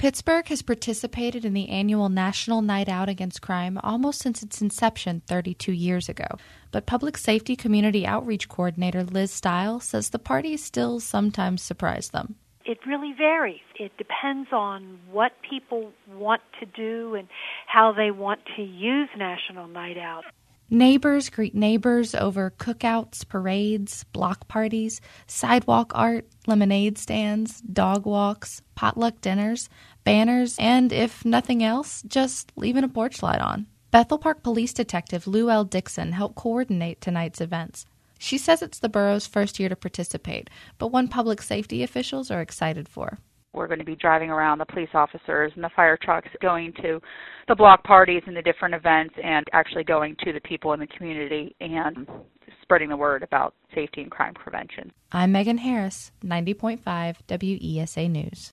Pittsburgh has participated in the annual National Night Out Against Crime almost since its inception 32 years ago. But Public Safety Community Outreach Coordinator Liz Stile says the party still sometimes surprise them. It really varies. It depends on what people want to do and how they want to use National Night Out. Neighbors greet neighbors over cookouts, parades, block parties, sidewalk art, lemonade stands, dog walks, potluck dinners, banners, and, if nothing else, just leaving a porch light on. Bethel Park Police Detective Lou L. Dixon helped coordinate tonight's events. She says it's the borough's first year to participate, but one public safety officials are excited for. We're going to be driving around, the police officers and the fire trucks, going to the block parties and the different events and actually going to the people in the community and spreading the word about safety and crime prevention. I'm Megan Harris, 90.5 WESA News.